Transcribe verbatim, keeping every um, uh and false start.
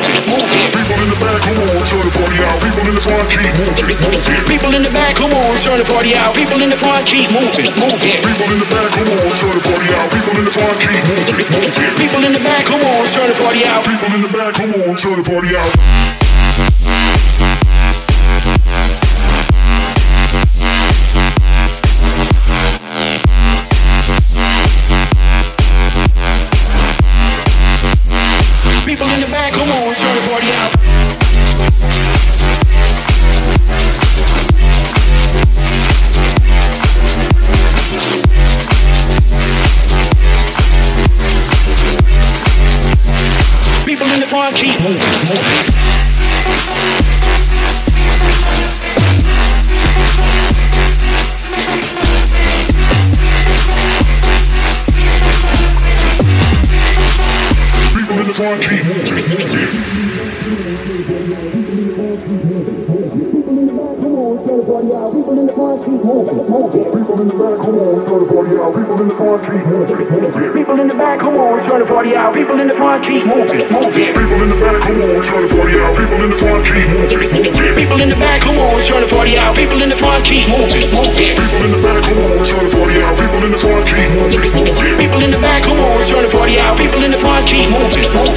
move it. People in the back, come on, turn the party out. People in the front, keep moving, move it. People in the back, come on, turn the party out. People in the front, keep moving, move it. People in the back, come on, turn the party out. People in the front, keep moving, move it. People in the back, come on, turn the party out. People in the back, come on, turn the party out. People in the back, come on, turn the party out. People in the front, keep moving, moving. People in the front, keep moving, moving. People in the back, come on, turn the party out. People in the front, keep moving, moving. People in the back, come on, turn the party out. People in the front, keep moving, moving. People in the back, come on, turn the party out. People in the front, keep moving, moving. People in the back, come on, turn the party out. People in the front, keep moving, moving. People in the back, come on, turn the party out. People in the front, keep moving, moving. People in the back, come on, turn the party out. People in the front, keep moving, moving. People in the back, come on, turn the party out. People in the front, keep moving, moving.